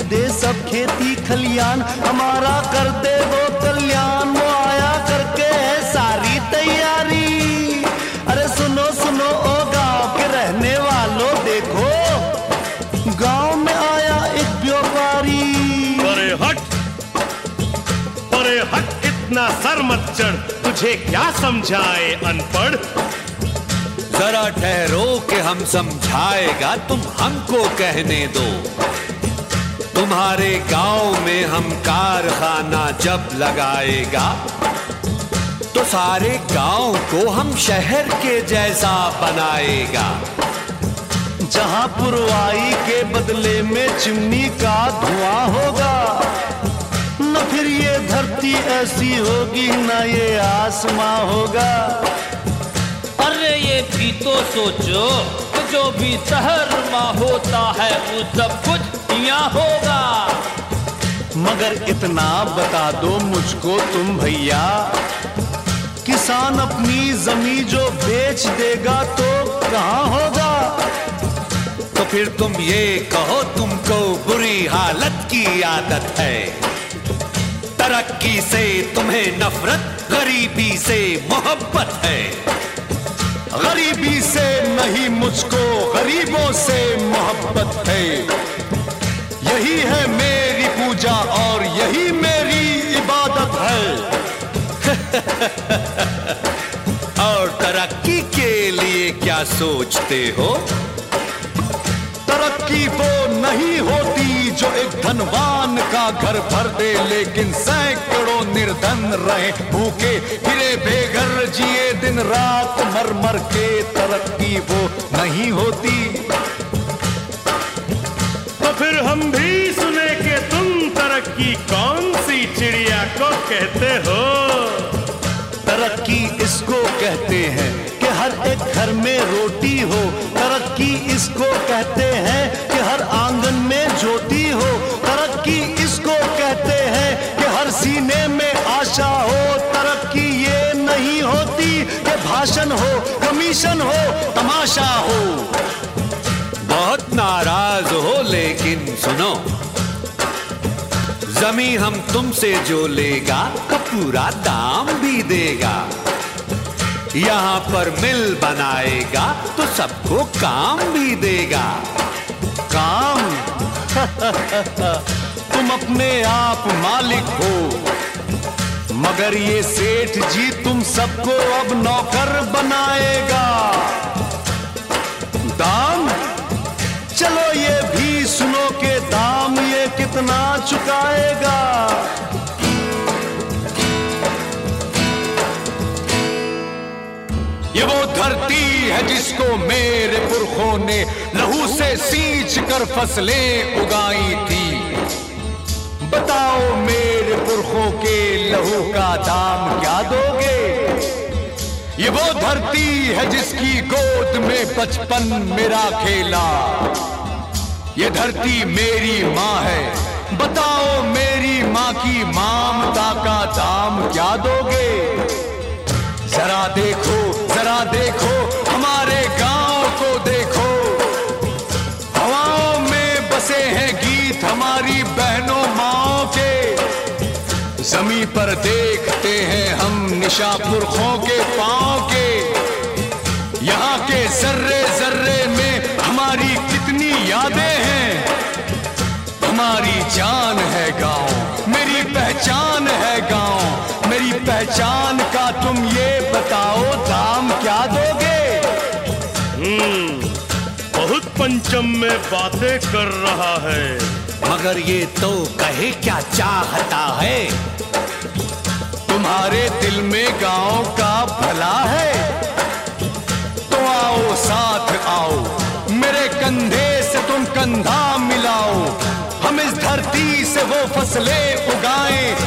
दे सब खेती खलियान, हमारा कर दे वो कल्याण। वो आया करके है सारी तैयारी। अरे सुनो सुनो ओ गांव के रहने वालों, देखो गांव में आया एक व्यापारी। अरे हट इतना सर मत चढ़, तुझे क्या समझाए अनपढ़। जरा ठहरो कि हम समझाएगा, तुम हमको कहने दो। तुम्हारे गांव में हम कारखाना जब लगाएगा तो सारे गांव को हम शहर के जैसा बनाएगा। जहां पुरवाई के बदले में चिमनी का धुआं होगा, न फिर ये धरती ऐसी होगी न ये आसमां होगा। अरे ये भी तो सोचो कि जो भी शहर में होता है वो सब कुछ यहाँ होगा। मगर इतना बता दो मुझको तुम भैया, किसान अपनी जमीन जो बेच देगा तो कहाँ होगा। तो फिर तुम ये कहो तुमको बुरी हालत की आदत है। तरक्की से तुम्हें नफरत, गरीबी से मोहब्बत है। गरीबी से नहीं मुझको गरीबों से मोहब्बत है। यही है मेरी पूजा और यही मेरी इबादत है। और तरक्की के लिए क्या सोचते हो? तरक्की वो नहीं होती जो एक धनवान का घर भर दे, लेकिन सैकड़ों निर्धन रहे भूखे फिरे बेघर जिए दिन रात मर मर के। तरक्की वो नहीं होती। तो फिर हम भी सुने कि तुम तरक्की कौन सी चिड़िया को कहते हो। तरक्की इसको कहते हैं कि हर एक घर में रोटी हो। तरक्की इसको कहते हैं कि हर आंगन में ज्योति हो। तरक्की इसको कहते हैं कि हर सीने में आशा हो। तरक्की ये नहीं होती कि भाषण हो, कमीशन हो, तमाशा हो। बहुत नाराज हो लेकिन सुनो, जमीन हम तुमसे जो लेगा तो पूरा दाम भी देगा। यहाँ पर मिल बनाएगा तो सबको काम भी देगा। काम तुम अपने आप मालिक हो, मगर ये सेठ जी तुम सबको अब नौकर बनाएगा। दाम चलो ये भी सुनो के दाम ये कितना चुकाएगा। ये वो धरती है जिसको मेरे पुरखों ने लहू से सींच कर फसलें उगाई थी। बताओ मेरे पुरखों के लहू का दाम क्या दोगे। ये वो धरती है जिसकी गोद में बचपन मेरा खेला। ये धरती मेरी माँ है, बताओ मेरी माँ की ममता का दाम क्या दोगे। जरा देखो हमारे गांव को देखो। हवाओं में बसे हैं गीत हमारी बहनों माओ के। जमीन पर देखते हैं हम निशा पुरखों के पांव के। यहाँ के जर्रे जर्रे में हमारी कितनी यादें हैं। हमारी जान है गांव, मेरी पहचान है गांव। मेरी पहचान का तुम ये बताओ दाम क्या दोगे। बहुत पंचम में बातें कर रहा है, मगर ये तो कहे क्या चाहता है। तुम्हारे दिल में गांव का भला है तो आओ साथ आओ, मेरे कंधे से तुम कंधा मिलाओ। हम इस धरती से वो फसलें उगाएं